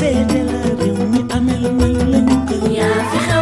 seede la réew mi amel nañ lañu ko yaa fi xew